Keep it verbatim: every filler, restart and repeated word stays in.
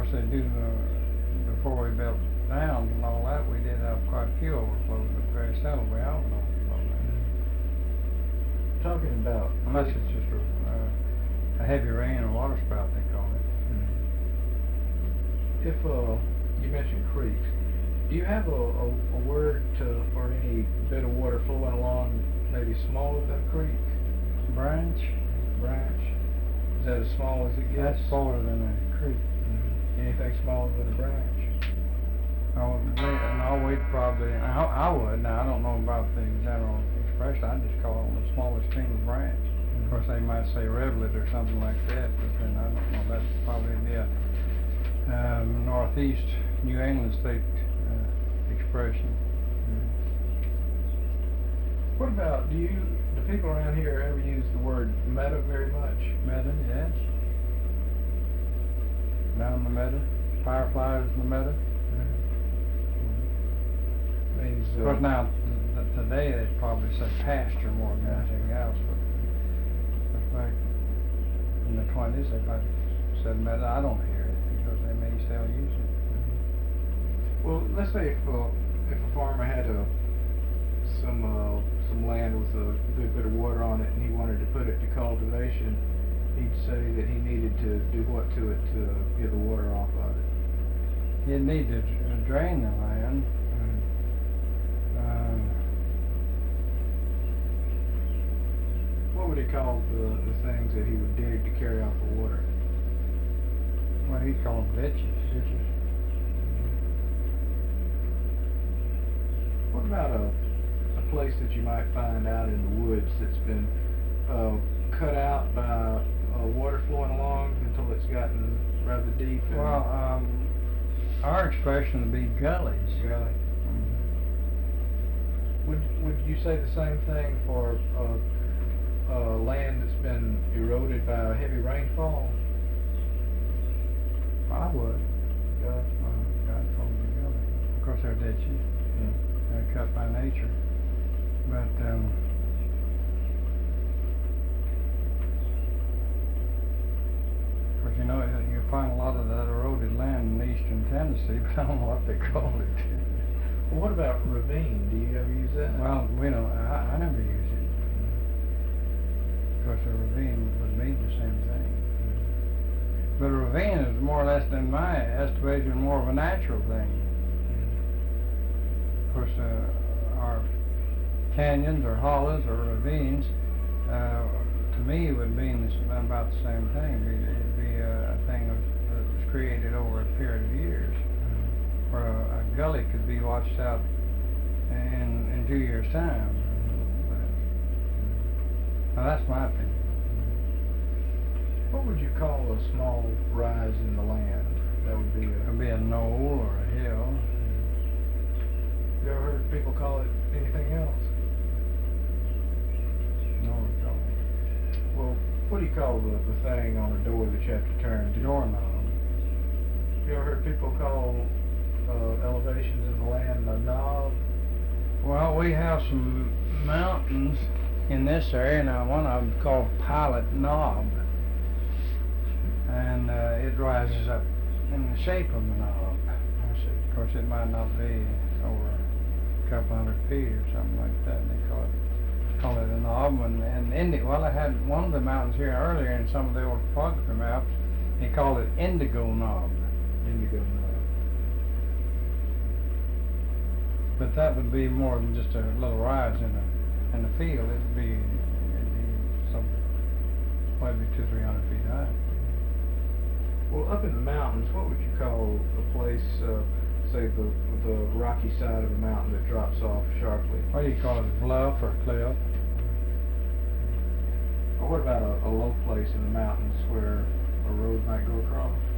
course, they do, uh, before we built dams and all that, we did have quite a few overflows, but very seldom we have an overflow now. Talking about Unless it's just a, uh, a heavy rain or water spout, they call it. if uh, you mentioned creeks, do you have a, a, a word to, for any bit of water flowing along maybe smaller than a creek? Branch, Branch? Is that as small as it gets? that's smaller than a creek. Mhm. Anything smaller than a branch? Oh, we, no, we'd probably, I, I would, now, I don't know about the general expression, I'd just call it the smallest stream of branch. Of course, they might say rivulet or something like that, but then I don't know, that'd probably be a, um, northeast New England state, uh, expression. What about, do you, do people around here ever use the word meadow very much? Meadow, yes. Down in the meadow, fireflies in the meadow. Means, Of uh, course, now, th- th- today, they'd probably say pasture more than anything else, but, but back in the twenties, they probably said meadow. I don't hear it, because they may still use it. well, let's say if, uh, if a farmer had a, some, uh, some land with a good bit of water on it and he wanted to put it to cultivation, he'd say that he needed to do what to it to get the water off of it? You'd need to dr- drain the land. Um, What would he call the, the things that he would dig to carry off the water? what do you call them, ditches? Ditches. What about a, a place that you might find out in the woods that's been uh, cut out by uh, water flowing along until it's gotten rather deep? And Well, um, our expression would be gullies. Gully. Would would you say the same thing for uh, uh, land that's been eroded by a heavy rainfall? I would. Yeah. Uh, God called them a gully. Of course, they're ditches. They're cut by nature. But, um, of course, you know, you find a lot of that eroded land in eastern Tennessee, but I don't know what they call it. Well, what about ravine? Do you ever use that? Well, we don't, I, I never use it. Of course, a ravine would mean the same thing. But a ravine is more or less, in my estimation, more of a natural thing. Of course, uh, our canyons or hollows or ravines, uh, to me, would mean this, about the same thing. It'd be, it'd be a, a thing of, that was created over a period of years. Where a, a gully could be washed out in, in two years' time. Now, that's my opinion. What would you call a small rise in the land? That would be It a... could be a knoll or a hill. You ever heard people call it anything else? No, it's all Well, what do you call the, the thing on a door that you have to turn to? doorknob. You ever heard people call uh, elevations in the land a knob? Well, we have some mountains in this area. Now, one of them called Pilot Knob, and uh, it rises up in the shape of a knob. I see. Of course, it might not be over a couple hundred feet or something like that. And they call it call it a knob. And, and Indi- well, I had one of the mountains here earlier in some of the old topography maps. They called it Indigo Knob. Indigo knob. But that would be more than just a little rise in the in the field. It'd be it'd be some maybe two three hundred feet high. Well, up in the mountains, what would you call a place, uh, say the the rocky side of a mountain that drops off sharply? What do you call it? A bluff or a cliff? Or what about a, a low place in the mountains where a road might go across?